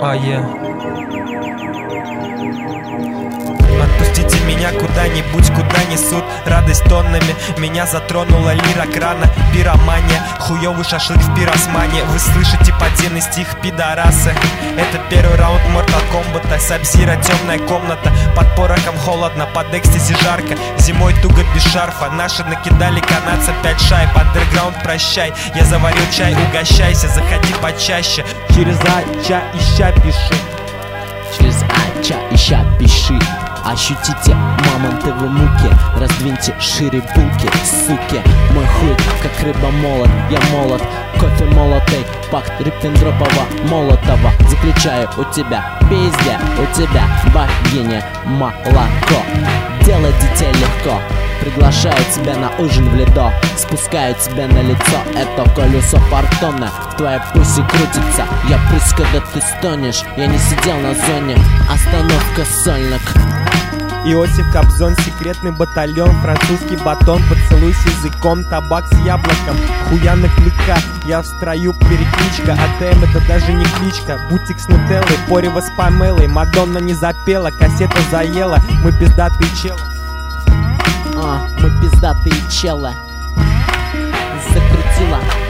Отпустите меня куда-нибудь, куда несут радость тоннами. Меня затронула лира крана, пиромания, хуёвый шашлык в пиросмане. Вы слышите подземный стих, пидорасы. Это первый раунд Mortal Kombat, Сабзира, темная комната. Под порохом холодно, под экстази жарко. Зимой туго без шарфа. Наши накидали канадца 5 шайб. Андерграунд, прощай, я заварил чай, угощайся, заходи почаще. Через ча ища пиши. Через ча ища пиши. Ощутите мамонтовы муки, раздвиньте шире булки, суки. Мой хуй, как рыба молот, я молот. Кофе молотый, пакт Риппендропова, Молотова. Заключаю у тебя пизде, у тебя богиня молоко. Дело детей легко, приглашаю тебя на ужин в Лидо. Спускаю тебя на лицо, это колесо фортуны. В твоей пусе крутится, я пусть, когда ты стонешь. Я не сидел на зоне, остановка сольник. Иосиф Кобзон, секретный батальон, французский батон, поцелуй с языком, табак с яблоком, хуя на клика, я в строю, перекличка, АТМ это даже не кличка, бутик с нутеллой, порево с Памелой, Мадонна не запела, кассета заела, мы пиздатые челы. Мы пиздатые челы. Закрутила.